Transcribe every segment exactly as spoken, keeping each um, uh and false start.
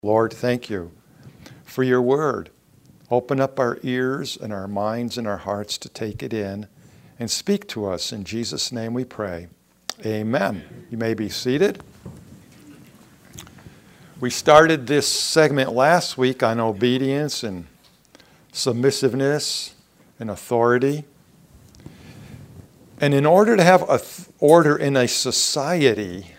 Lord, thank you for your word. Open up our ears and our minds and our hearts to take it in and speak to us. In Jesus' name we pray. Amen. You may be seated. We started this segment last week on obedience and submissiveness and authority. And in order to have a th- order in a society,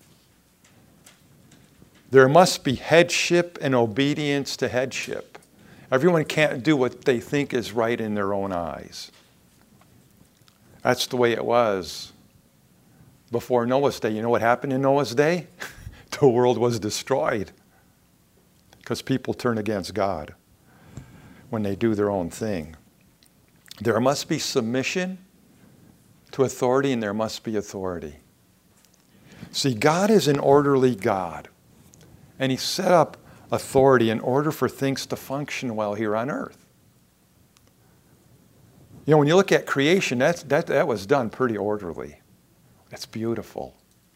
there must be headship and obedience to headship. Everyone can't do what they think is right in their own eyes. That's the way it was before Noah's day. You know what happened in Noah's day? The world was destroyed because people turn against God when they do their own thing. There must be submission to authority, and there must be authority. See, God is an orderly God. And he set up authority in order for things to function well here on earth. You know, when you look at creation, that's, that, that was done pretty orderly. That's beautiful.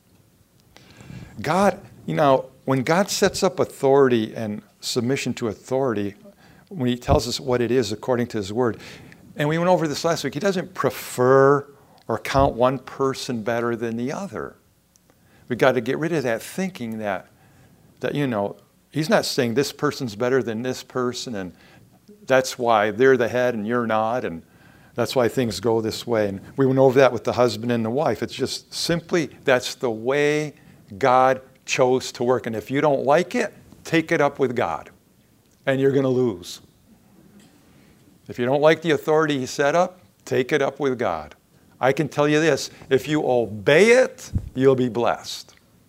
God, you know, when God sets up authority and submission to authority, when he tells us what it is according to his word, and we went over this last week, he doesn't prefer or count one person better than the other. We've got to get rid of that thinking that That, you know, he's not saying this person's better than this person, and that's why they're the head and you're not, and that's why things go this way. And we went over that with the husband and the wife. It's just simply that's the way God chose to work. And if you don't like it, take it up with God, and you're going to lose. If you don't like the authority he set up, take it up with God. I can tell you this, if you obey it, you'll be blessed.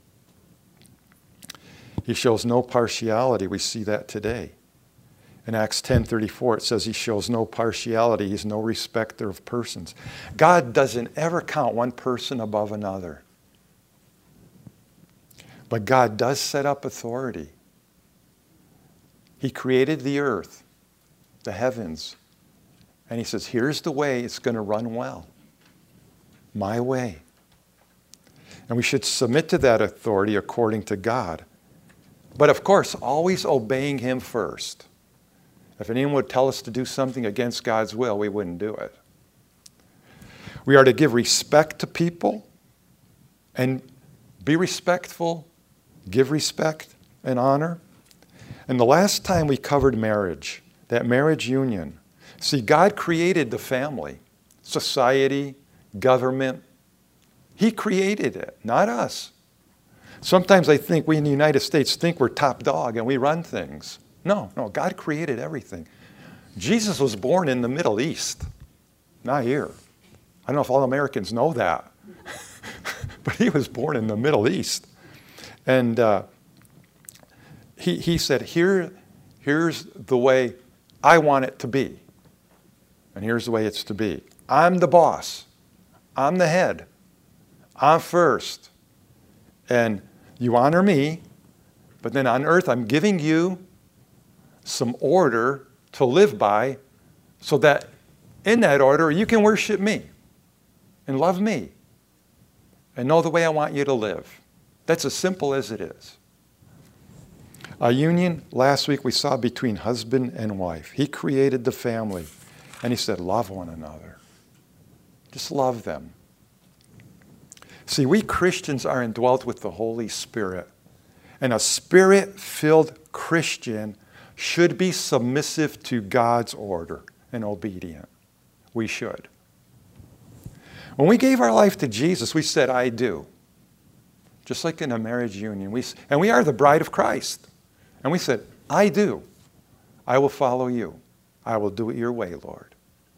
He shows no partiality. We see that today. In Acts ten thirty-four, it says he shows no partiality. He's no respecter of persons. God doesn't ever count one person above another. But God does set up authority. He created the earth, the heavens, and he says, here's the way it's going to run well. My way. And we should submit to that authority according to God. But of course, always obeying him first. If anyone would tell us to do something against God's will, we wouldn't do it. We are to give respect to people and be respectful, give respect and honor. And the last time we covered marriage, that marriage union. See, God created the family, society, government. He created it, not us. Sometimes I think we in the United States think we're top dog and we run things. No, no, God created everything. Jesus was born in the Middle East, not here. I don't know if all Americans know that, but he was born in the Middle East. And uh, he, he said, Here, here's the way I want it to be. And here's the way it's to be. I'm the boss. I'm the head. I'm first. And you honor me, but then on earth I'm giving you some order to live by so that in that order you can worship me and love me and know the way I want you to live. That's as simple as it is. A union last week we saw between husband and wife. He created the family and he said, love one another. Just love them. See, we Christians are indwelt with the Holy Spirit. And a Spirit-filled Christian should be submissive to God's order and obedient. We should. When we gave our life to Jesus, we said, I do. Just like in a marriage union. We, and we are the bride of Christ. And we said, I do. I will follow you. I will do it your way, Lord.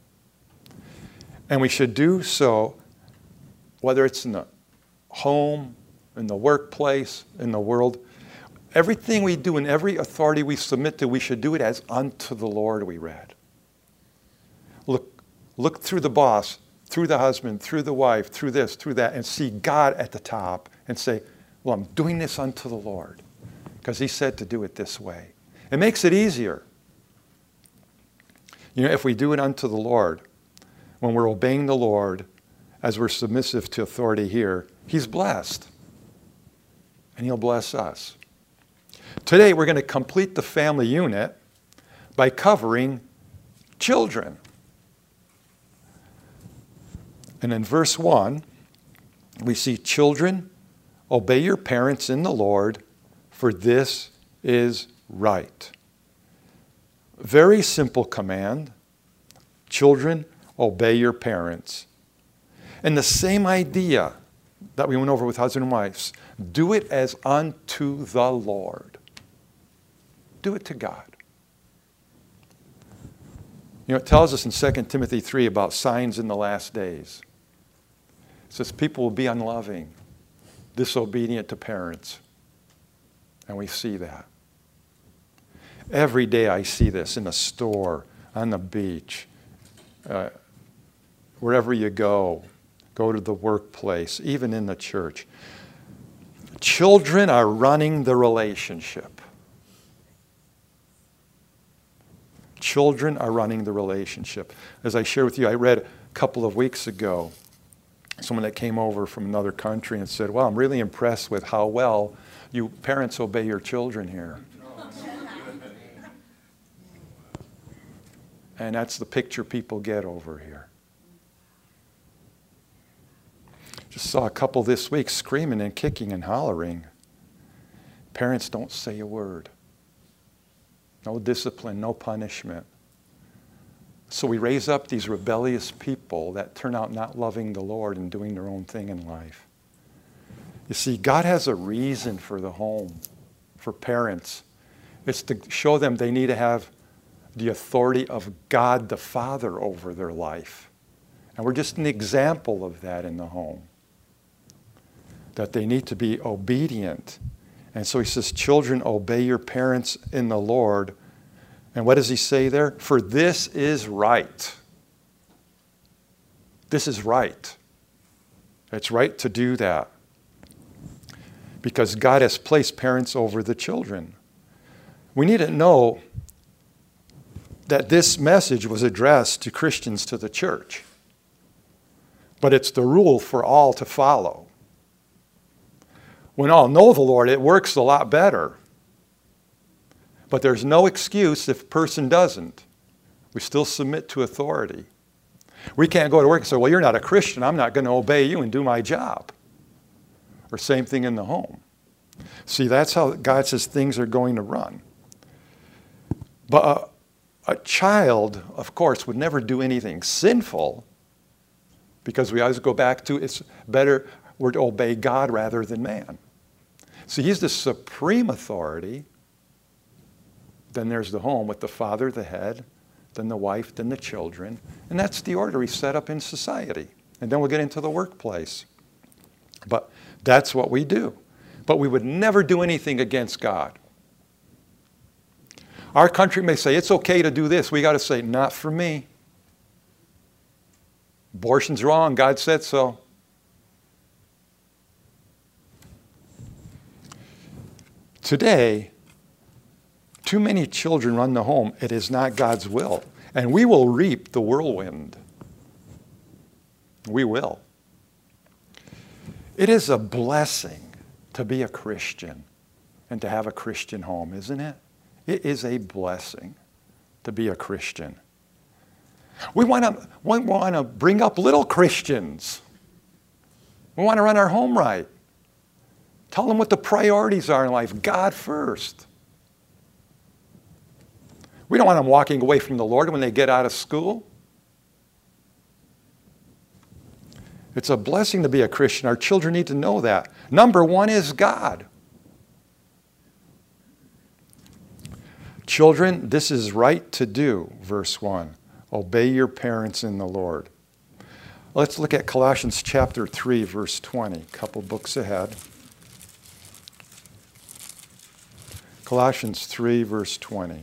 And we should do so, whether it's in the home, in the workplace, in the world. Everything we do and every authority we submit to, we should do it as unto the Lord, we read. Look, look through the boss, through the husband, through the wife, through this, through that, and see God at the top and say, well, I'm doing this unto the Lord because he said to do it this way. It makes it easier. You know, if we do it unto the Lord, when we're obeying the Lord, as we're submissive to authority here, he's blessed. And he'll bless us. Today, we're going to complete the family unit by covering children. And in verse one, we see, children, obey your parents in the Lord, for this is right. Very simple command. Children, obey your parents. And the same idea that we went over with husband and wives. Do it as unto the Lord. Do it to God. You know, it tells us in Second Timothy three about signs in the last days. It says people will be unloving, disobedient to parents. And we see that. Every day I see this in the store, on the beach, uh, wherever you go, go to the workplace, even in the church. Children are running the relationship. Children are running the relationship. As I shared with you, I read a couple of weeks ago, someone that came over from another country and said, well, I'm really impressed with how well you parents obey your children here. And that's the picture people get over here. Just saw a couple this week screaming and kicking and hollering. Parents don't say a word. No discipline, no punishment. So we raise up these rebellious people that turn out not loving the Lord and doing their own thing in life. You see, God has a reason for the home, for parents. It's to show them they need to have the authority of God the Father over their life. And we're just an example of that in the home. That they need to be obedient. And so he says, children, obey your parents in the Lord. And what does he say there? For this is right. This is right. It's right to do that. Because God has placed parents over the children. We need to know that this message was addressed to Christians, to the church. But it's the rule for all to follow. When all know the Lord, it works a lot better. But there's no excuse if a person doesn't. We still submit to authority. We can't go to work and say, well, you're not a Christian. I'm not going to obey you and do my job. Or same thing in the home. See, that's how God says things are going to run. But a, a child, of course, would never do anything sinful, because we always go back to it's better we're to obey God rather than man. So he's the supreme authority. Then there's the home with the father, the head, then the wife, then the children. And that's the order he's set up in society. And then we'll get into the workplace. But that's what we do. But we would never do anything against God. Our country may say, it's okay to do this. We got to say, not for me. Abortion's wrong. God said so. Today, too many children run the home. It is not God's will. And we will reap the whirlwind. We will. It is a blessing to be a Christian and to have a Christian home, isn't it? It is a blessing to be a Christian. We want to, we want to bring up little Christians. We want to run our home right. Tell them what the priorities are in life. God first. We don't want them walking away from the Lord when they get out of school. It's a blessing to be a Christian. Our children need to know that. Number one is God. Children, this is right to do, verse one. Obey your parents in the Lord. Let's look at Colossians chapter three, verse twenty, a couple books ahead. Colossians three, verse twenty.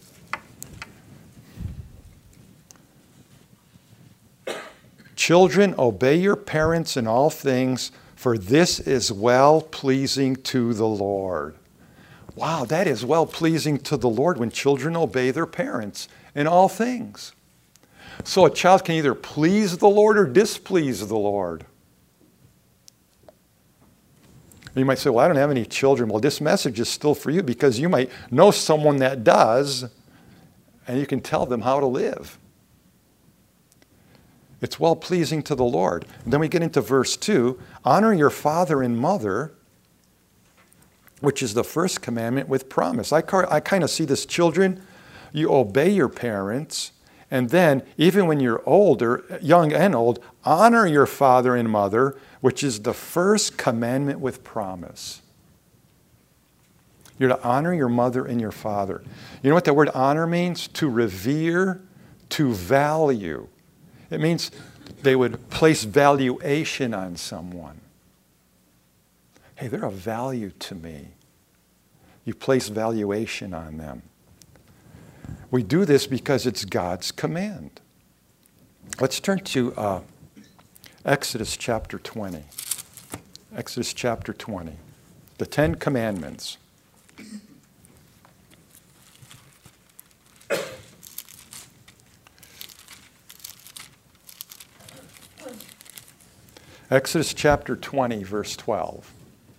Children, obey your parents in all things, for this is well-pleasing to the Lord. Wow, that is well-pleasing to the Lord when children obey their parents in all things. So a child can either please the Lord or displease the Lord. You might say, well, I don't have any children. Well, this message is still for you because you might know someone that does, and you can tell them how to live. It's well-pleasing to the Lord. And then we get into verse two. Honor your father and mother, which is the first commandment with promise. I, I kind of see this, children, you obey your parents, and then even when you're older, young and old, honor your father and mother, which is the first commandment with promise. You're to honor your mother and your father. You know what that word honor means? To revere, to value. It means they would place valuation on someone. Hey, they're of value to me. You place valuation on them. We do this because it's God's command. Let's turn to uh, Exodus chapter twenty. Exodus chapter twenty. The Ten Commandments. Exodus chapter twenty, verse twelve.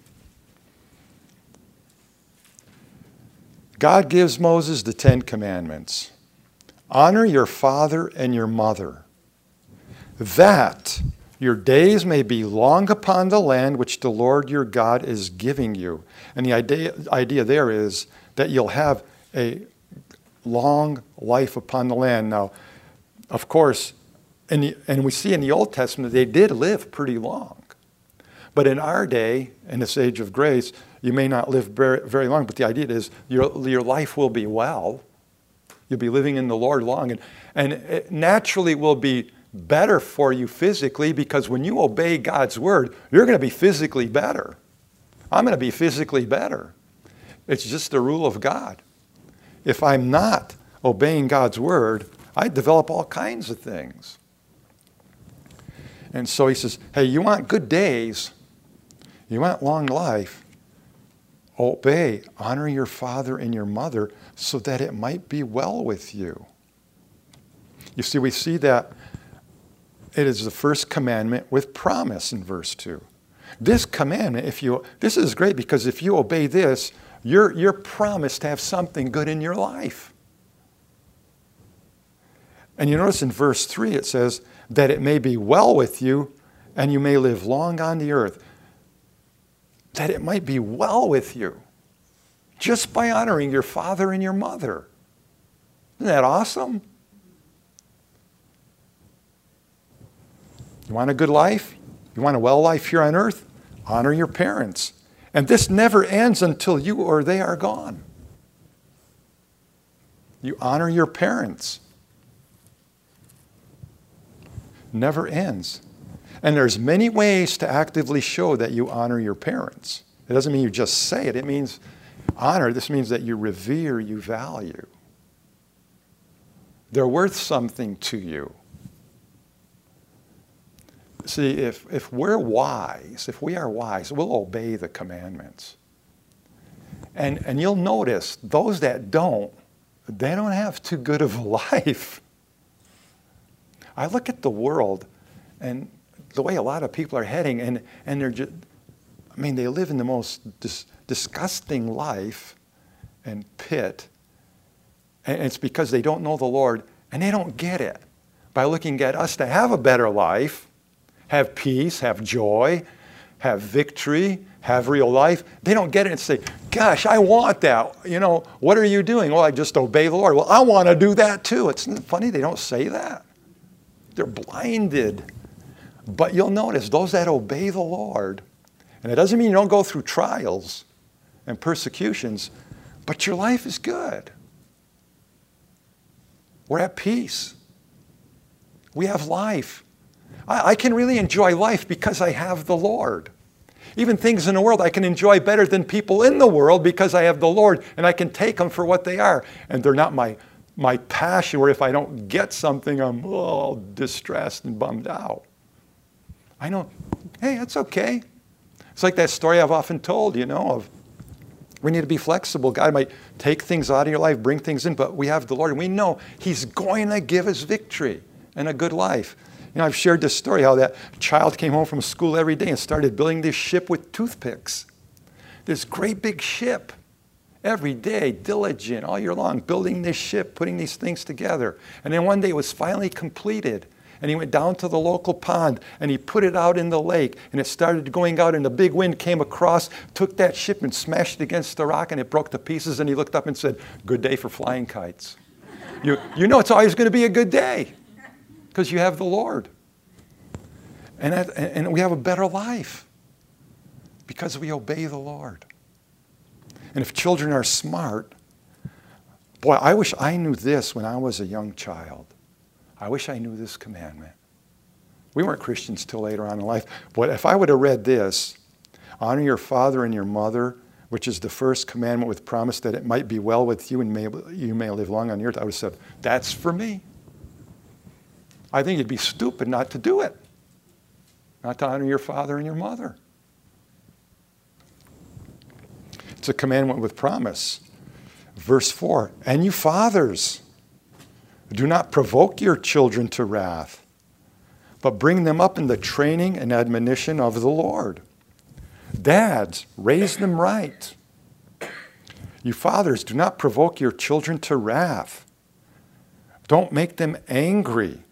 God gives Moses the Ten Commandments. Honor your father and your mother, that your days may be long upon the land which the Lord your God is giving you. And the idea, idea there is that you'll have a long life upon the land. Now, of course, in the, and we see in the Old Testament, they did live pretty long. But in our day, in this age of grace, you may not live very, very long, but the idea is your, your life will be well. You'll be living in the Lord long. And, and it naturally will be better for you physically, because when you obey God's word, you're going to be physically better. I'm going to be physically better. It's just the rule of God. If I'm not obeying God's word, I develop all kinds of things. And so he says, hey, you want good days, you want long life, obey, honor your father and your mother so that it might be well with you. You see, we see that it is the first commandment with promise in verse two. This commandment, if you, this is great because if you obey this, you're, you're promised to have something good in your life. And you notice in verse three it says, that it may be well with you and you may live long on the earth. That it might be well with you just by honoring your father and your mother. Isn't that awesome? You want a good life? You want a well life here on earth? Honor your parents. And this never ends until you or they are gone. You honor your parents. Never ends. And there's many ways to actively show that you honor your parents. It doesn't mean you just say it. It means honor. This means that you revere, you value. They're worth something to you. See, if, if we're wise, if we are wise, we'll obey the commandments. And, and you'll notice those that don't, they don't have too good of a life. I look at the world and the way a lot of people are heading, and, and they're just, I mean, they live in the most dis- disgusting life and pit. And it's because they don't know the Lord, and they don't get it. By looking at us to have a better life, have peace, have joy, have victory, have real life, they don't get it and say, gosh, I want that. You know, what are you doing? Well, I just obey the Lord. Well, I want to do that too. It's funny they don't say that. They're blinded. But you'll notice those that obey the Lord, and it doesn't mean you don't go through trials and persecutions, but your life is good. We're at peace. We have life. I, I can really enjoy life because I have the Lord. Even things in the world I can enjoy better than people in the world because I have the Lord, and I can take them for what they are. And they're not my, my passion, where if I don't get something, I'm all distressed and bummed out. I know, hey, that's okay. It's like that story I've often told, you know, of we need to be flexible. God might take things out of your life, bring things in, but we have the Lord, and we know He's going to give us victory and a good life. You know, I've shared this story how that child came home from school every day and started building this ship with toothpicks. this great big ship. Every day, diligent, all year long, building this ship, putting these things together. And then one day it was finally completed. And he went down to the local pond and he put it out in the lake. And it started going out and a big wind came across, took that ship and smashed it against the rock and it broke to pieces. And he looked up and said, good day for flying kites. You, you know it's always going to be a good day because you have the Lord. And, that, and we have a better life because we obey the Lord. And if children are smart, boy, I wish I knew this when I was a young child. I wish I knew this commandment. We weren't Christians till later on in life. But if I would have read this, honor your father and your mother, which is the first commandment with promise that it might be well with you and may, you may live long on the earth, I would have said, that's for me. I think you'd be stupid not to do it. Not to honor your father and your mother. It's a commandment with promise. Verse four, and you fathers, do not provoke your children to wrath, but bring them up in the training and admonition of the Lord. Dads, raise them right. You fathers, do not provoke your children to wrath. Don't make them angry.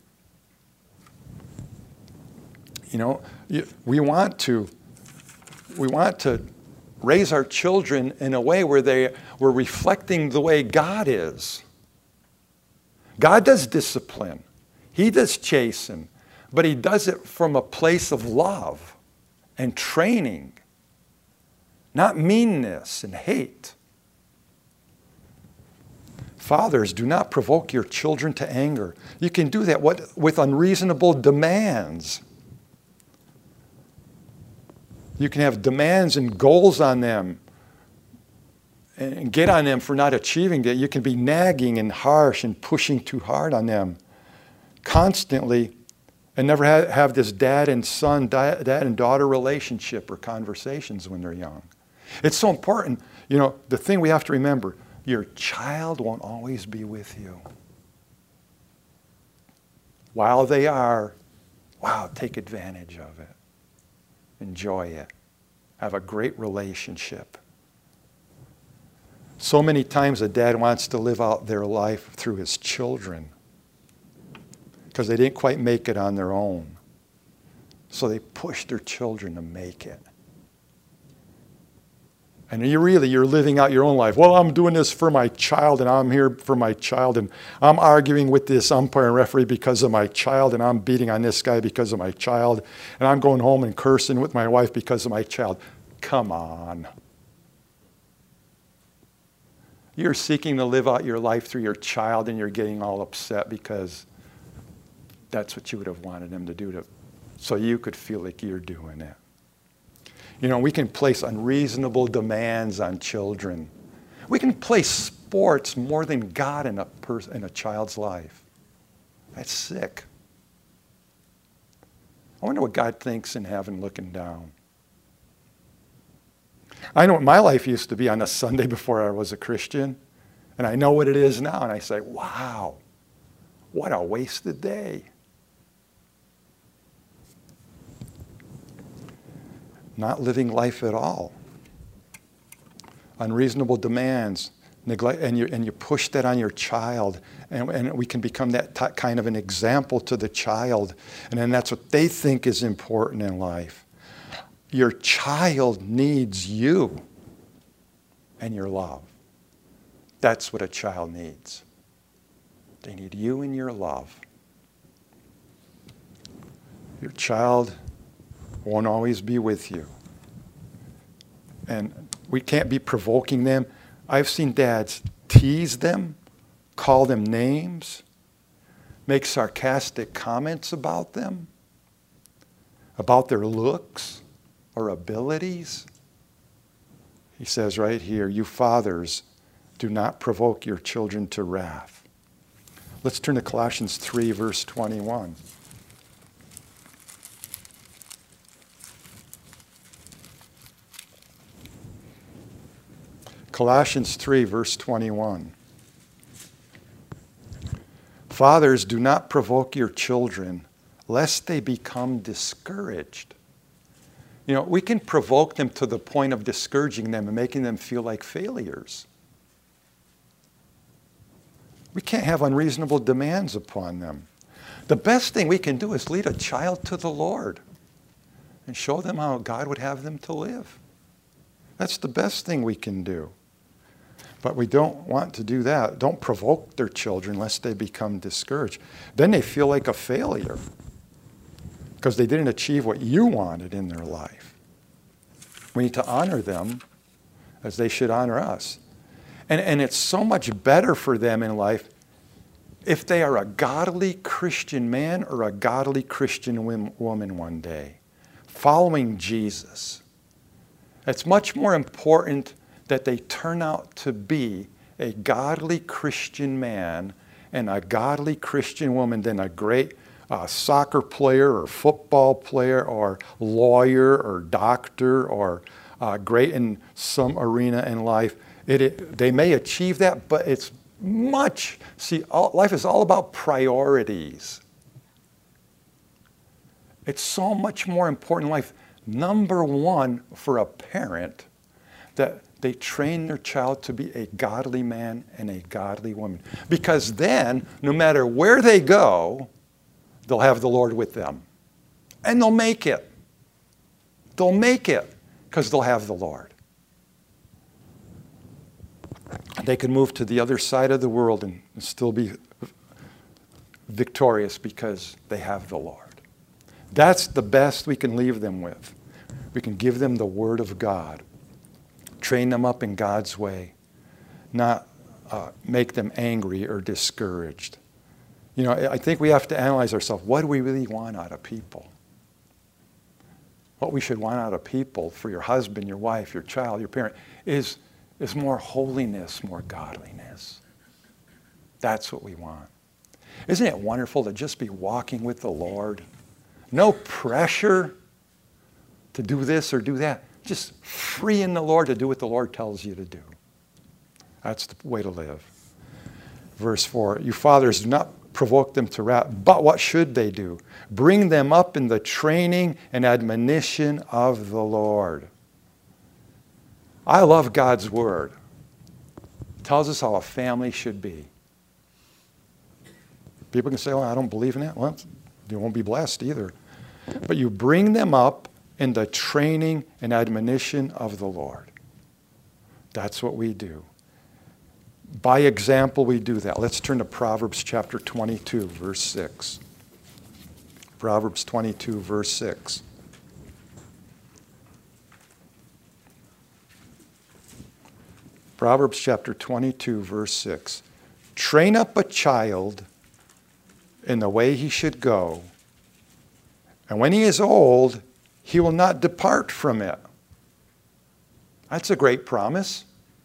You know, we want to, we want to raise our children in a way where they were reflecting the way God is. God does discipline. He does chasten. But he does it from a place of love and training, not meanness and hate. Fathers, do not provoke your children to anger. You can do that what, with unreasonable demands. You can have demands and goals on them and get on them for not achieving that. You can be nagging and harsh and pushing too hard on them constantly and never have, have this dad and son, dad and daughter relationship or conversations when they're young. It's so important. You know, the thing we have to remember, your child won't always be with you. While they are, wow, take advantage of it. Enjoy it. Have a great relationship. So many times a dad wants to live out their life through his children because they didn't quite make it on their own. So they push their children to make it. And you really, you're living out your own life. Well, I'm doing this for my child, and I'm here for my child, and I'm arguing with this umpire and referee because of my child, and I'm beating on this guy because of my child, and I'm going home and cursing with my wife because of my child. Come on. You're seeking to live out your life through your child, and you're getting all upset because that's what you would have wanted him to do to, so you could feel like you're doing it. You know, we can place unreasonable demands on children. We can place sports more than God in a pers- in a child's life. That's sick. I wonder what God thinks in heaven looking down. I know what my life used to be on a Sunday before I was a Christian, and I know what it is now, and I say, wow, what a wasted day. Not living life at all. Unreasonable demands, neglect, and you and you push that on your child, and, and we can become that t- kind of an example to the child, and then that's what they think is important in life. Your child needs you and your love. That's what a child needs. They need you and your love. Your child won't always be with you. And we can't be provoking them. I've seen dads tease them, call them names, make sarcastic comments about them, about their looks or abilities. He says right here, you fathers, do not provoke your children to wrath. Let's turn to Colossians three, verse twenty-one. Colossians three, verse twenty-one. Fathers, do not provoke your children, lest they become discouraged. You know, we can provoke them to the point of discouraging them and making them feel like failures. We can't have unreasonable demands upon them. The best thing we can do is lead a child to the Lord and show them how God would have them to live. That's the best thing we can do. But we don't want to do that. Don't provoke their children lest they become discouraged. Then they feel like a failure because they didn't achieve what you wanted in their life. We need to honor them as they should honor us. And, and it's so much better for them in life if they are a godly Christian man or a godly Christian woman one day, following Jesus. It's much more important that they turn out to be a godly Christian man and a godly Christian woman than a great uh, soccer player or football player or lawyer or doctor or uh, great in some arena in life. It, it, they may achieve that, but it's much, see, all, life is all about priorities. It's so much more important in life, number one, for a parent, that they train their child to be a godly man and a godly woman. Because then, no matter where they go, they'll have the Lord with them. And they'll make it. They'll make it because they'll have the Lord. They can move to the other side of the world and still be victorious because they have the Lord. That's the best we can leave them with. We can give them the Word of God. Train them up in God's way, not uh, make them angry or discouraged. You know, I think we have to analyze ourselves. What do we really want out of people? What we should want out of people for your husband, your wife, your child, your parent is, is more holiness, more godliness. That's what we want. Isn't it wonderful to just be walking with the Lord? No pressure to do this or do that. Just free in the Lord to do what the Lord tells you to do. That's the way to live. Verse four, you fathers, do not provoke them to wrath, but what should they do? Bring them up in the training and admonition of the Lord. I love God's Word. It tells us how a family should be. People can say, well, I don't believe in that. Well, you won't be blessed either. But you bring them up in the training and admonition of the Lord. That's what we do. By example, we do that. Let's turn to Proverbs chapter twenty-two, verse six. Proverbs twenty-two, verse six. Proverbs chapter twenty-two, verse six. Train up a child in the way he should go, and when he is old, he will not depart from it. That's a great promise.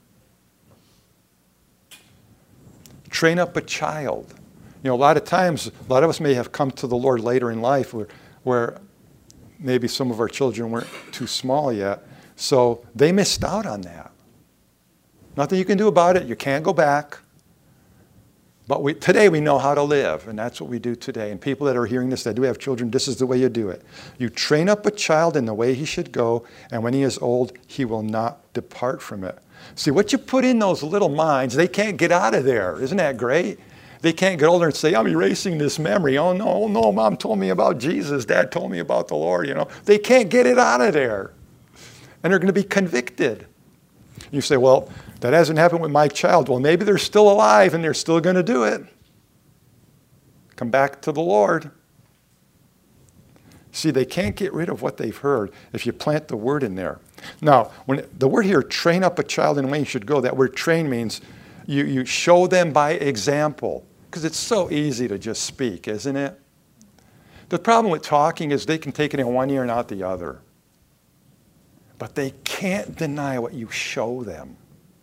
Train up a child. You know, a lot of times, a lot of us may have come to the Lord later in life where, where maybe some of our children weren't too small yet, so they missed out on that. Nothing you can do about it. You can't go back. But we, today we know how to live, and that's what we do today. And people that are hearing this, that do have children, this is the way you do it. You train up a child in the way he should go, and when he is old, he will not depart from it. See, what you put in those little minds, they can't get out of there. Isn't that great? They can't get older and say, I'm erasing this memory. Oh, no, oh, no, Mom told me about Jesus. Dad told me about the Lord, you know. They can't get it out of there. And they're going to be convicted. You say, well, that hasn't happened with my child. Well, maybe they're still alive and they're still going to do it. Come back to the Lord. See, they can't get rid of what they've heard if you plant the word in there. Now, when the word here, train up a child in the way he should go, that word train means you, you show them by example. Because it's so easy to just speak, isn't it? The problem with talking is they can take it in one ear and out the other. But they can't deny what you show them.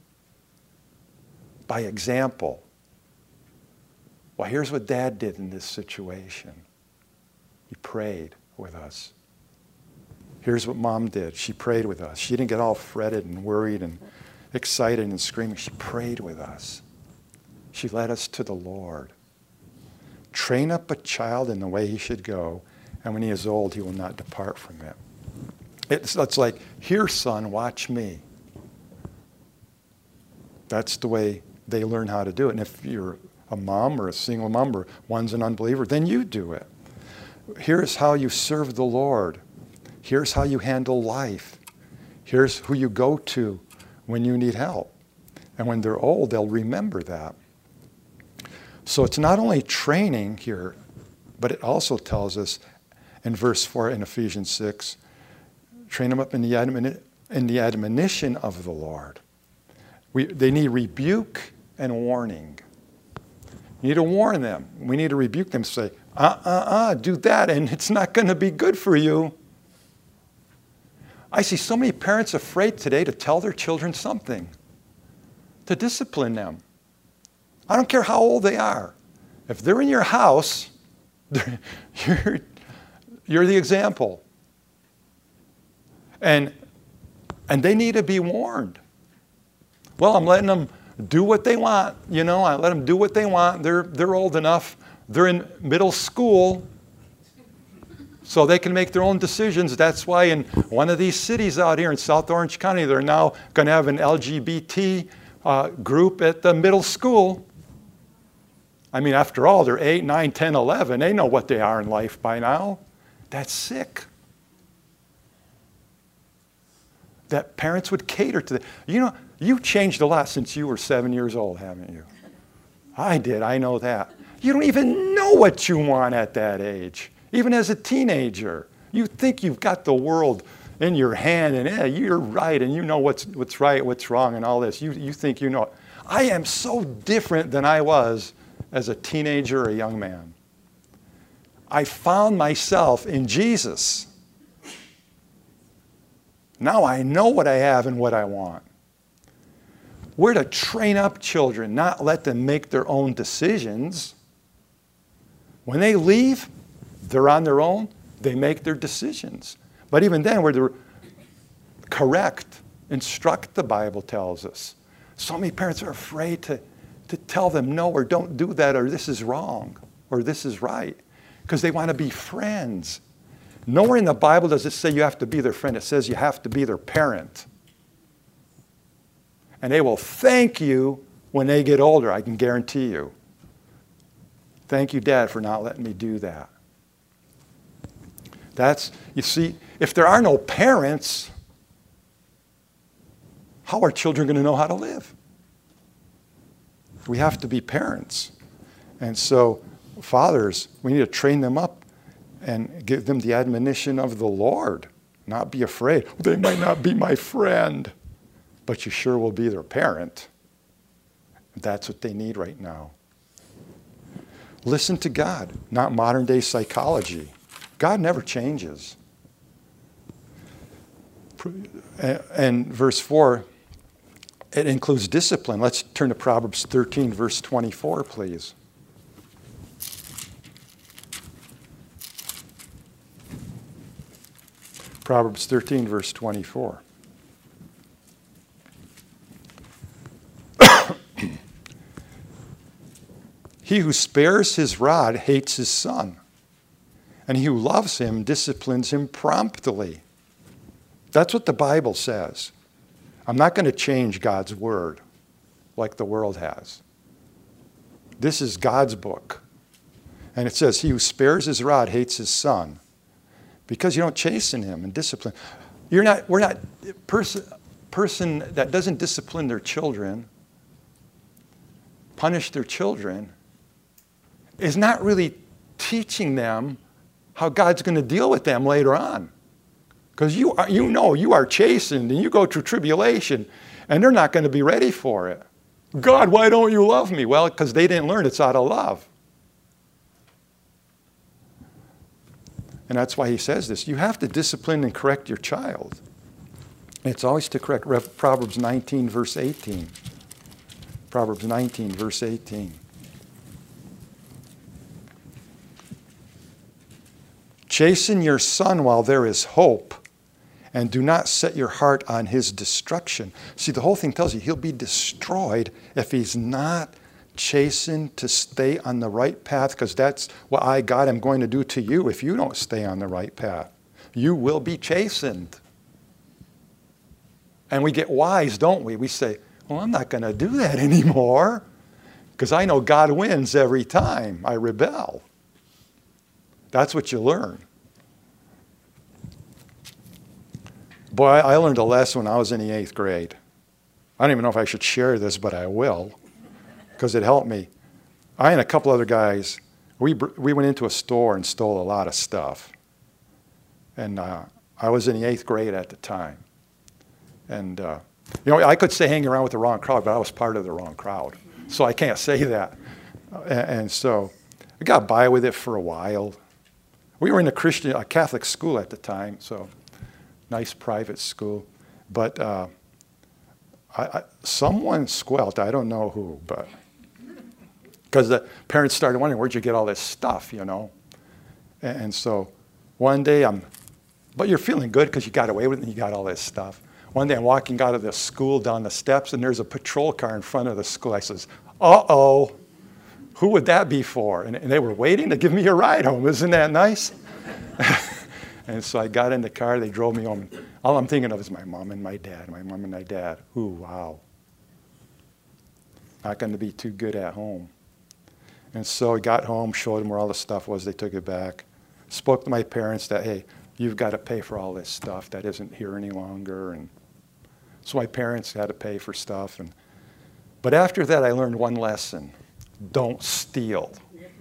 By example. Well, here's what Dad did in this situation. He prayed with us. Here's what Mom did. She prayed with us. She didn't get all fretted and worried and excited and screaming. She prayed with us. She led us to the Lord. Train up a child in the way he should go, and when he is old, he will not depart from it. It's, it's like, here, son, watch me. That's the way they learn how to do it. And if you're a mom or a single mom or one's an unbeliever, then you do it. Here's how you serve the Lord. Here's how you handle life. Here's who you go to when you need help. And when they're old, they'll remember that. So it's not only training here, but it also tells us in verse four in Ephesians six, train them up in the, admoni- in the admonition of the Lord. We, they need rebuke and warning. You need to warn them. We need to rebuke them, say, uh-uh-uh, do that, and it's not going to be good for you. I see so many parents afraid today to tell their children something, to discipline them. I don't care how old they are. If they're in your house, you're, you're the example. And, and they need to be warned. Well, I'm letting them do what they want. You know, I let them do what they want. They're, they're old enough. They're in middle school, so they can make their own decisions. That's why in one of these cities out here in South Orange County, they're now going to have an L G B T uh, group at the middle school. I mean, after all, they're eight, nine, ten, eleven. They know what they are in life by now. That's sick. That parents would cater to that. You know, you've changed a lot since you were seven years old, haven't you? I did, I know that. You don't even know what you want at that age. Even as a teenager, you think you've got the world in your hand and yeah, you're right and you know what's what's right, what's wrong and all this. You, you think you know it. I am so different than I was as a teenager or a young man. I found myself in Jesus. Now I know what I have and what I want. We're to train up children, not let them make their own decisions. When they leave, they're on their own. They make their decisions. But even then, we're to correct, instruct, the Bible tells us. So many parents are afraid to, to tell them no or don't do that or this is wrong or this is right because they want to be friends. Nowhere in the Bible does it say you have to be their friend. It says you have to be their parent. And they will thank you when they get older, I can guarantee you. Thank you, Dad, for not letting me do that. That's, you see, if there are no parents, how are children going to know how to live? We have to be parents. And so, fathers, we need to train them up and give them the admonition of the Lord. Not be afraid. They might not be my friend, but you sure will be their parent. That's what they need right now. Listen to God, not modern day psychology. God never changes. And verse four, it includes discipline. Let's turn to Proverbs thirteen, verse twenty-four, please. Proverbs thirteen, verse twenty-four. He who spares his rod hates his son, and he who loves him disciplines him promptly. That's what the Bible says. I'm not going to change God's word like the world has. This is God's book. And it says, he who spares his rod hates his son, because you don't chasten him and discipline. You're not, we're not, person, person that doesn't discipline their children, punish their children, is not really teaching them how God's going to deal with them later on. Because you, are, you know you are chastened and you go through tribulation and they're not going to be ready for it. God, why don't you love me? Well, because they didn't learn it's out of love. And that's why he says this. You have to discipline and correct your child. And it's always to correct. Proverbs nineteen, verse eighteen. Proverbs nineteen, verse eighteen. Chasten your son while there is hope, and do not set your heart on his destruction. See, the whole thing tells you he'll be destroyed if he's not chastened to stay on the right path, because that's what I, God, am going to do to you if you don't stay on the right path. You will be chastened. And we get wise, don't we? We say, well, I'm not going to do that anymore because I know God wins every time I rebel. That's what you learn. Boy, I learned a lesson when I was in the eighth grade. I don't even know if I should share this, but I will because it helped me. I and a couple other guys, we we went into a store and stole a lot of stuff. And uh, I was in the eighth grade at the time. And, uh, you know, I could say hanging around with the wrong crowd, but I was part of the wrong crowd. So I can't say that. And, and so I got by with it for a while. We were in a Christian, a Catholic school at the time, so nice private school. But uh, I, I, someone squelched, I don't know who, but because the parents started wondering, where'd you get all this stuff, you know? And, and so one day I'm, but you're feeling good because you got away with it and you got all this stuff. One day I'm walking out of the school down the steps and there's a patrol car in front of the school. I says, uh-oh, who would that be for? And, and they were waiting to give me a ride home. Isn't that nice? And so I got in the car, they drove me home. All I'm thinking of is my mom and my dad, my mom and my dad. Ooh, wow. Not going to be too good at home. And so I got home, showed them where all the stuff was, they took it back. Spoke to my parents that, hey, you've got to pay for all this stuff that isn't here any longer. And so my parents had to pay for stuff. And, but after that, I learned one lesson. Don't steal.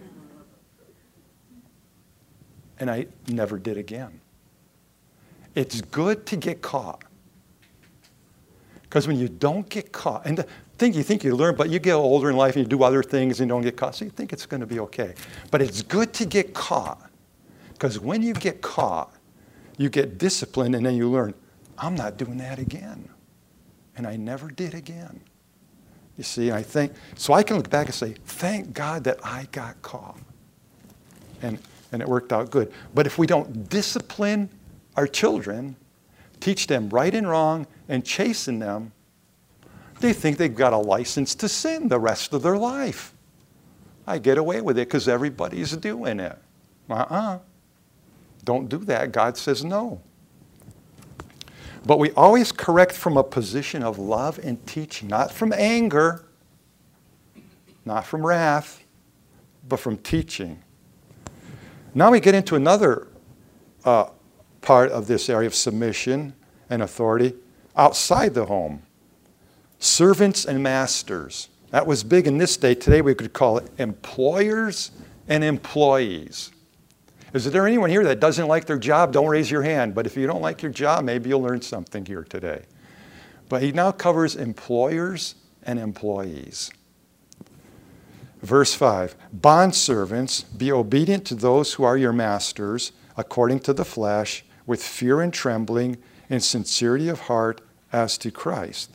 And I never did again. It's good to get caught. Because when you don't get caught, and the thing you think you learn, but you get older in life and you do other things and you don't get caught, so you think it's going to be okay. But it's good to get caught. Because when you get caught, you get disciplined and then you learn, I'm not doing that again. And I never did again. You see, I think, so I can look back and say, thank God that I got caught. And, and it worked out good. But if we don't discipline our children, teach them right and wrong, and chasten them, they think they've got a license to sin the rest of their life. I get away with it because everybody's doing it. Uh-uh. Don't do that. God says no. But we always correct from a position of love and teaching, not from anger, not from wrath, but from teaching. Now we get into another uh, part of this area of submission and authority outside the home. Servants and masters. That was big in this day. Today we could call it employers and employees. Is there anyone here that doesn't like their job? Don't raise your hand. But if you don't like your job, maybe you'll learn something here today. But he now covers employers and employees. Verse five, bondservants, be obedient to those who are your masters, according to the flesh, with fear and trembling, in sincerity of heart, as to Christ.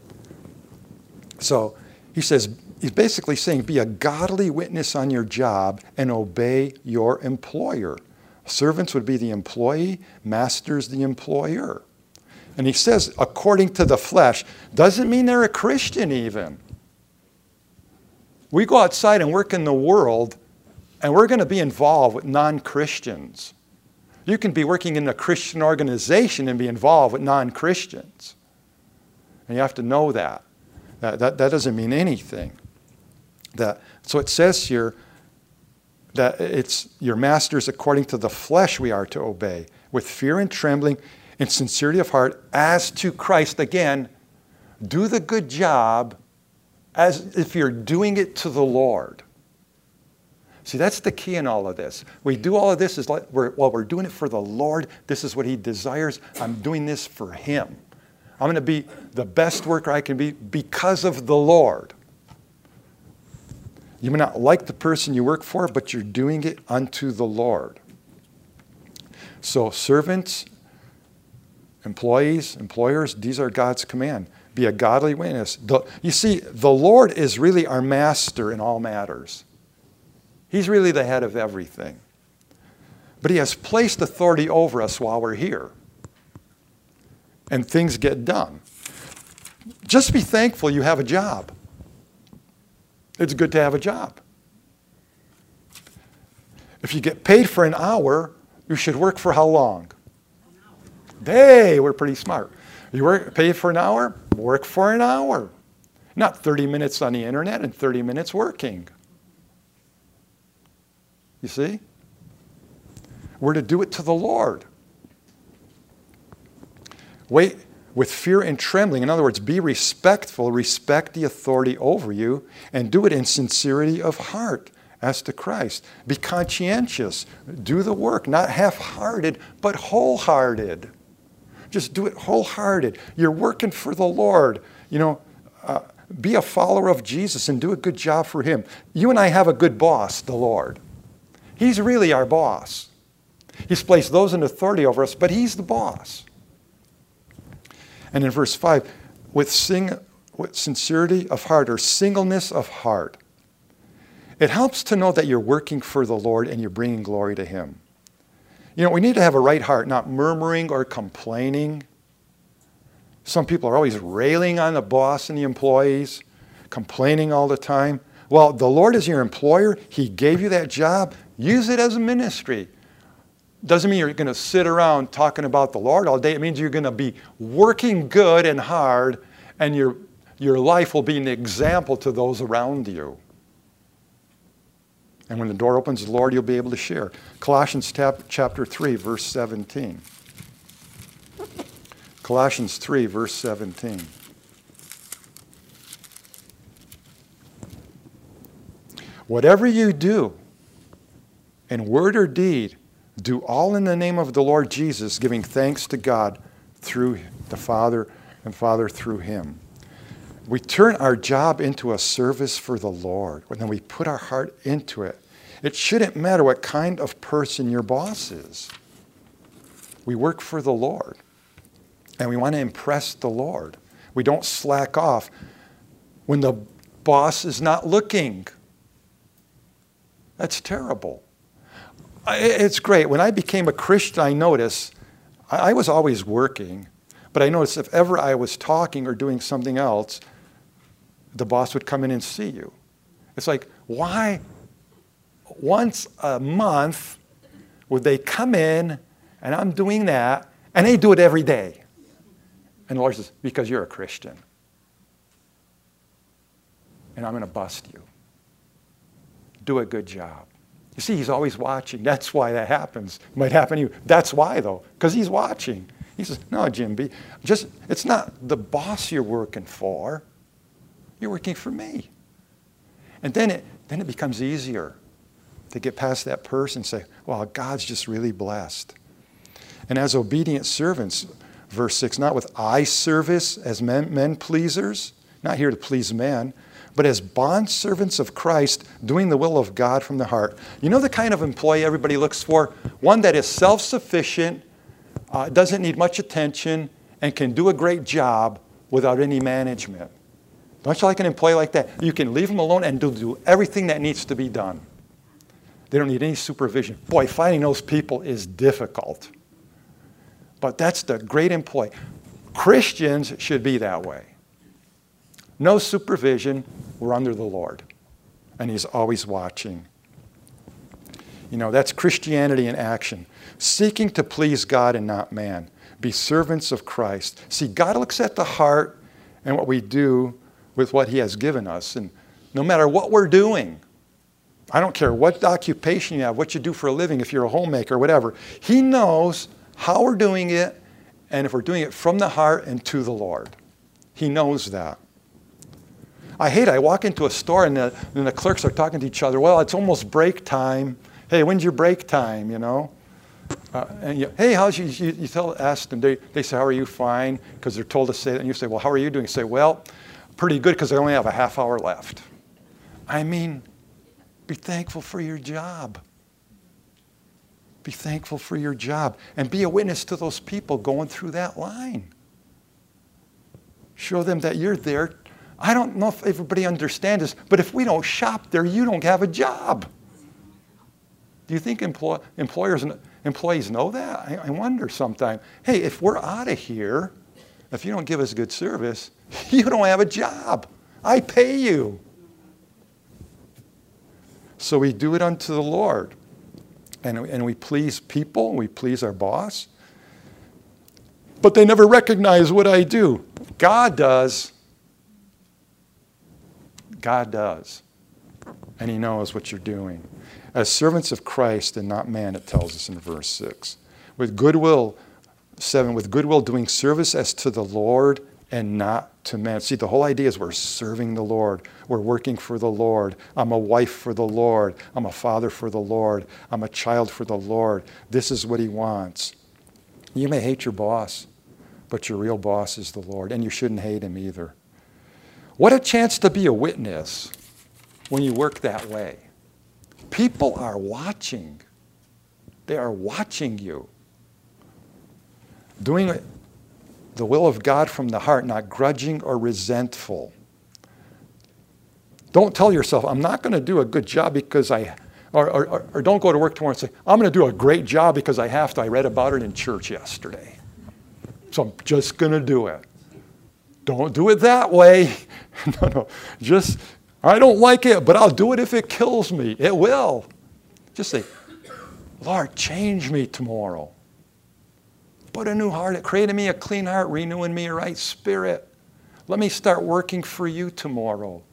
So he says, he's basically saying, be a godly witness on your job and obey your employer. Servants would be the employee, masters the employer. And he says, according to the flesh, doesn't mean they're a Christian even. We go outside and work in the world, and we're going to be involved with non-Christians. You can be working in a Christian organization and be involved with non-Christians. And you have to know that. That, that, that doesn't mean anything. That, so it says here that it's your masters according to the flesh we are to obey, with fear and trembling, in sincerity of heart, as to Christ. Again, do the good job as if you're doing it to the Lord. See, that's the key in all of this. We do all of this is like we're, well, we're doing it for the Lord. This is what He desires. I'm doing this for Him. I'm going to be the best worker I can be because of the Lord. You may not like the person you work for, but you're doing it unto the Lord. So servants, employees, employers, these are God's command. Be a godly witness. The, you see, the Lord is really our master in all matters. He's really the head of everything. But He has placed authority over us while we're here. And things get done. Just be thankful you have a job. It's good to have a job. If you get paid for an hour, you should work for how long? Hey, we're pretty smart. You work, pay for an hour? Work for an hour. Not thirty minutes on the internet and thirty minutes working. You see? We're to do it to the Lord. Wait with fear and trembling. In other words, be respectful, respect the authority over you, and do it in sincerity of heart as to Christ. Be conscientious. Do the work, not half-hearted, but wholehearted. Just do it wholehearted. You're working for the Lord. You know, uh, be a follower of Jesus and do a good job for Him. You and I have a good boss, the Lord. He's really our boss. He's placed those in authority over us, but He's the boss. And in verse five, with, sing, with sincerity of heart or singleness of heart, it helps to know that you're working for the Lord and you're bringing glory to Him. You know, we need to have a right heart, not murmuring or complaining. Some people are always railing on the boss and the employees, complaining all the time. Well, the Lord is your employer. He gave you that job. Use it as a ministry. Doesn't mean you're going to sit around talking about the Lord all day. It means you're going to be working good and hard, and your, your life will be an example to those around you. And when the door opens, the Lord, you'll be able to share. Colossians chapter three, verse seventeen. Colossians three, verse seventeen. Whatever you do, in word or deed, do all in the name of the Lord Jesus, giving thanks to God through the Father and Father through Him. We turn our job into a service for the Lord, and then we put our heart into it. It shouldn't matter what kind of person your boss is. We work for the Lord, and we want to impress the Lord. We don't slack off when the boss is not looking. That's terrible. It's great. When I became a Christian, I noticed I was always working, but I noticed if ever I was talking or doing something else, the boss would come in and see you. It's like, why once a month would they come in and I'm doing that, and they do it every day? And the Lord says, because you're a Christian. And I'm going to bust you. Do a good job. You see, He's always watching. That's why that happens. It might happen to you. That's why, though, because He's watching. He says, no, Jim B., just, it's not the boss you're working for. You're working for me. And then it, then it becomes easier to get past that person and say, well, God's just really blessed. And as obedient servants, verse six, not with eye service as men, men pleasers, not here to please men, but as bondservants of Christ, doing the will of God from the heart. You know the kind of employee everybody looks for? One that is self-sufficient, uh, doesn't need much attention, and can do a great job without any management. Don't you like an employee like that? You can leave them alone and do, do everything that needs to be done. They don't need any supervision. Boy, finding those people is difficult. But that's the great employee. Christians should be that way. No supervision. We're under the Lord. And He's always watching. You know, that's Christianity in action. Seeking to please God and not man. Be servants of Christ. See, God looks at the heart and what we do with what He has given us. And no matter what we're doing, I don't care what occupation you have, what you do for a living, if you're a homemaker, whatever, He knows how we're doing it and if we're doing it from the heart and to the Lord. He knows that. I hate it. I walk into a store and the, and the clerks are talking to each other. Well, it's almost break time. Hey, when's your break time, you know? Uh, and you, hey, how's you, you, you tell, ask them, they, they say, how are you? Fine, because they're told to say that. And you say, well, how are you doing? You say, well, pretty good because I only have a half hour left. I mean, be thankful for your job. Be thankful for your job. And be a witness to those people going through that line. Show them that you're there. I don't know if everybody understands this, but if we don't shop there, you don't have a job. Do you think employ, employers and employees know that? I, I wonder sometimes. Hey, if we're out of here, if you don't give us good service, you don't have a job. I pay you. So we do it unto the Lord. And, and we please people. We please our boss. but they never recognize what I do. God does. God does. And he knows what you're doing. As servants of Christ and not man, it tells us in verse six. With goodwill, seven, with goodwill doing service as to the Lord and not to man. See, the whole idea is we're serving the Lord. We're working for the Lord. I'm a wife for the Lord. I'm a father for the Lord. I'm a child for the Lord. This is what he wants. You may hate your boss, but your real boss is the Lord, and you shouldn't hate him either. What a chance to be a witness when you work that way. People are watching. They are watching you. Doing it the will of God from the heart, not grudging or resentful. Don't tell yourself, I'm not going to do a good job because I, or, or, or don't go to work tomorrow and say, I'm going to do a great job because I have to. I read about it in church yesterday. So I'm just going to do it. Don't do it that way. no, no. Just, I don't like it, but I'll do it if it kills me. It will. Just say, Lord, change me tomorrow. Put a new heart, create in me a clean heart, renew in me a right spirit. Let me start working for you tomorrow.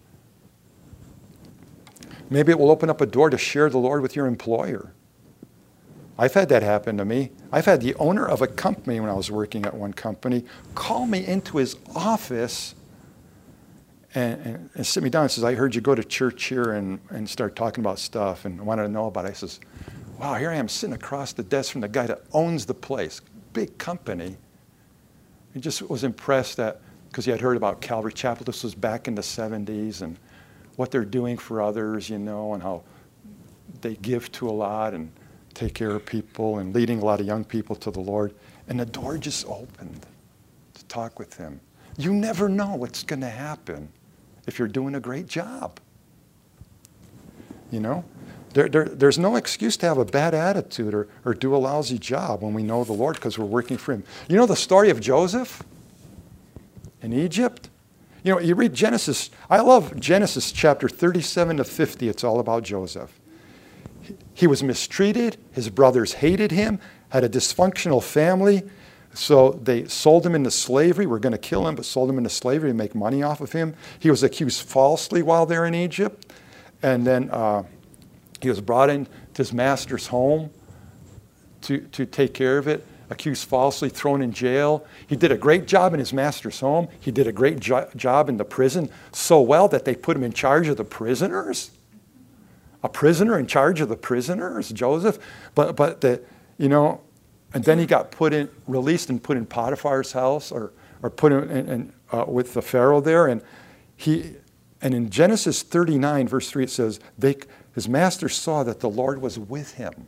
Maybe it will open up a door to share the Lord with your employer. I've had that happen to me. I've had the owner of a company when I was working at one company call me into his office and, and, and sit me down and says, I heard you go to church here and, and start talking about stuff and wanted to know about it. I says, wow, here I am sitting across the desk from the guy that owns the place. Big company. He just was impressed that, because he had heard about Calvary Chapel, this was back in the seventies, and what they're doing for others, you know, and how they give to a lot and take care of people and leading a lot of young people to the Lord. And the door just opened to talk with him. You never know what's going to happen if you're doing a great job. You know? There, there, there's no excuse to have a bad attitude or, or do a lousy job when we know the Lord because we're working for him. You know the story of Joseph in Egypt? You know, you read Genesis. I love Genesis chapter thirty-seven to fifty. It's all about Joseph. He, he was mistreated. His brothers hated him, had a dysfunctional family. So they sold him into slavery. We're going to kill him, but sold him into slavery and make money off of him. He was accused falsely while they're in Egypt. And then... Uh, He was brought into his master's home to, to take care of it, accused falsely, thrown in jail. He did a great job in his master's home. He did a great jo- job in the prison, so well that they put him in charge of the prisoners. A prisoner in charge of the prisoners, Joseph. But, but the, you know, and then he got put in, released and put in Potiphar's house or, or put in, in, in uh, with the Pharaoh there. And he, and in Genesis thirty-nine, verse three, it says, they... his master saw that the Lord was with him.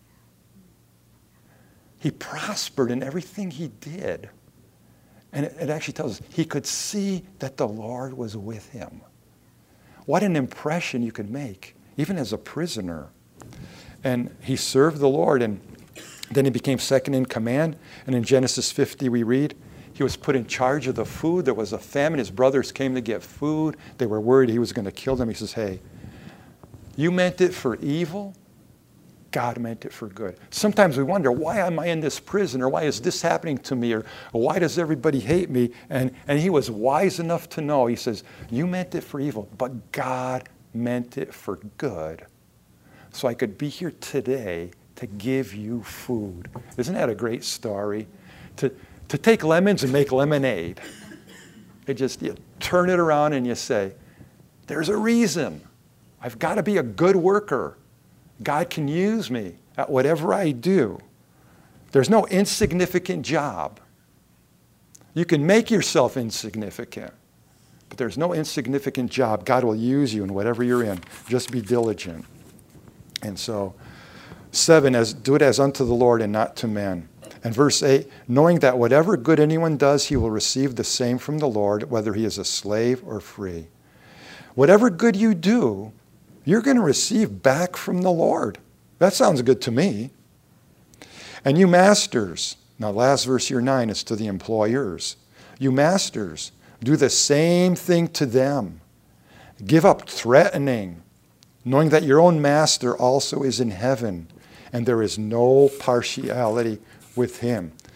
He prospered in everything he did. And it, it actually tells us he could see that the Lord was with him. What an impression you could make, even as a prisoner. And he served the Lord, and then he became second in command. And in Genesis fifty, we read, he was put in charge of the food. There was a famine. His brothers came to get food. They were worried he was going to kill them. He says, hey, you meant it for evil. God meant it for good. Sometimes we wonder, why am I in this prison? Or why is this happening to me? Or, or why does everybody hate me? And, and he was wise enough to know. He says, you meant it for evil, but God meant it for good. So I could be here today to give you food. Isn't that a great story? To, to take lemons and make lemonade. It just, you turn it around and you say, there's a reason. I've got to be a good worker. God can use me at whatever I do. There's no insignificant job. You can make yourself insignificant, but there's no insignificant job. God will use you in whatever you're in. Just be diligent. And so, seven, as do it as unto the Lord and not to men. And verse eight, knowing that whatever good anyone does, he will receive the same from the Lord, whether he is a slave or free. Whatever good you do, you're going to receive back from the Lord. That sounds good to me. And you masters, now last verse here nine is to the employers. You masters, do the same thing to them. Give up threatening, knowing that your own master also is in heaven, and there is no partiality with him.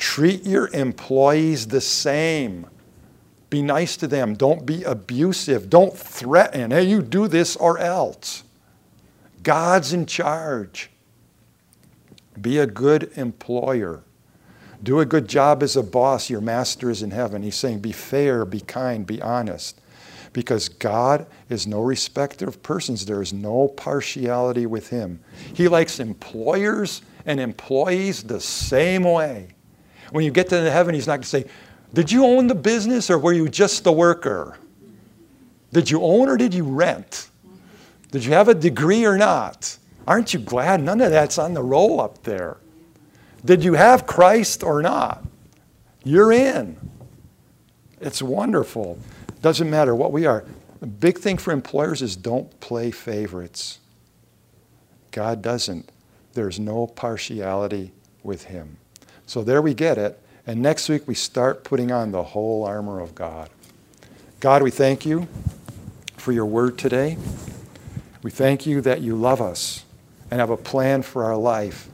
Treat your employees the same. Be nice to them. Don't be abusive. Don't threaten. Hey, you do this or else. God's in charge. Be a good employer. Do a good job as a boss. Your master is in heaven. He's saying be fair, be kind, be honest. Because God is no respecter of persons. There is no partiality with him. He likes employers and employees the same way. When you get to heaven, he's not going to say, did you own the business or were you just the worker? Did you own or did you rent? Did you have a degree or not? Aren't you glad none of that's on the roll up there? Did you have Christ or not? You're in. It's wonderful. Doesn't matter what we are. The big thing for employers is don't play favorites. God doesn't. There's no partiality with him. So there we get it. And next week we start putting on the whole armor of God. God, we thank you for your word today. We thank you that you love us and have a plan for our life.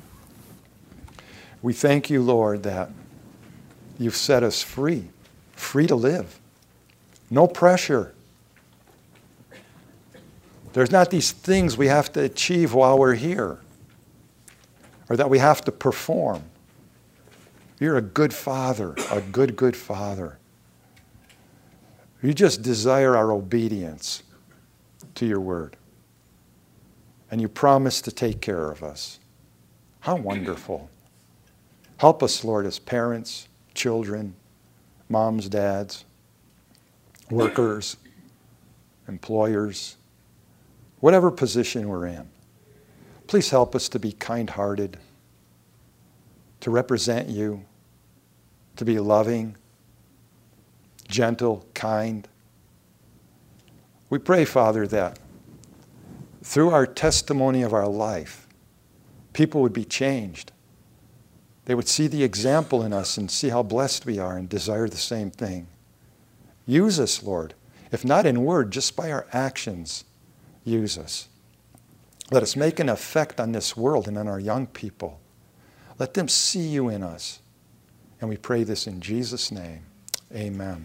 We thank you, Lord, that you've set us free, free to live. No pressure. There's not these things we have to achieve while we're here or that we have to perform. You're a good father, a good, good father. You just desire our obedience to your word. And you promise to take care of us. How wonderful. Help us, Lord, as parents, children, moms, dads, workers, employers, whatever position we're in. Please help us to be kind-hearted, to represent you, to be loving, gentle, kind. We pray, Father, that through our testimony of our life, people would be changed. They would see the example in us and see how blessed we are and desire the same thing. Use us, Lord. If not in word, just by our actions, use us. Let us make an effect on this world and on our young people. Let them see you in us. And we pray this in Jesus' name. Amen.